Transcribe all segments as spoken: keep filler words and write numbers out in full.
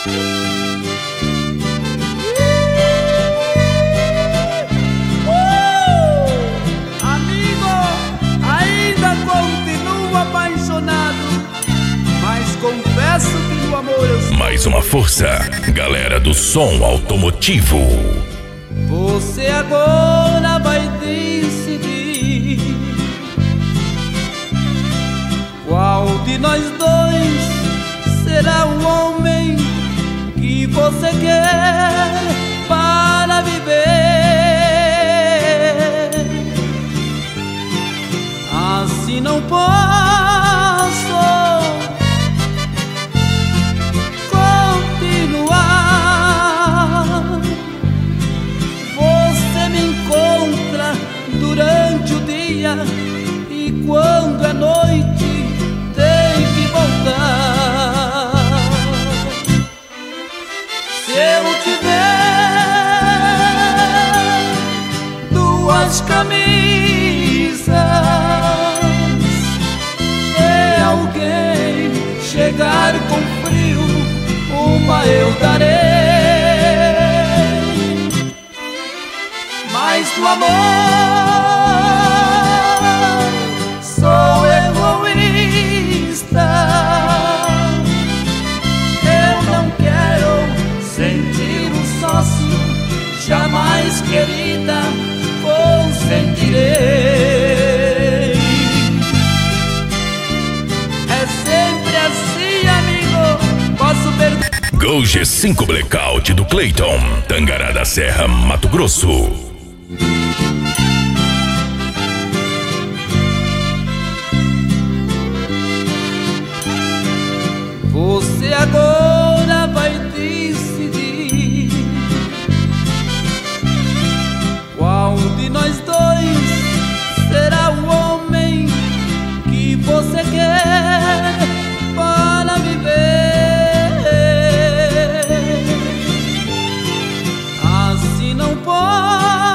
Confesso que no amor eu sou. Mais uma força, galera do som automotivo. Você agora vai decidir qual de nós dois será o homem que você quer para viver. Assim não posso durante o dia, e quando é noite tem que voltar. Se eu tiver duas camisas e alguém chegar com frio, uma eu darei. Mas do amor sou egoísta. Eu não quero sentir um sócio, jamais, querida, consentirei. É sempre assim, amigo, posso perder. Gol G cinco Blackout do Clayton, Tangará da Serra, Mato Grosso. Você agora vai decidir qual de nós dois será o homem que você quer para viver. Assim não posso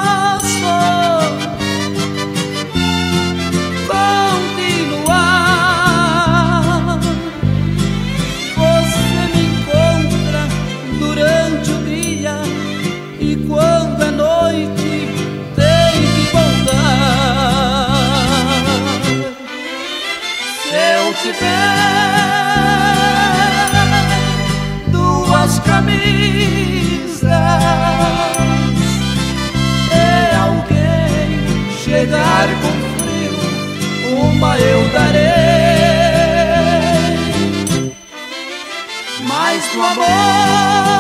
quando é noite tem que voltar. Se eu tiver duas camisas e alguém chegar com frio, uma eu darei. Mas do amor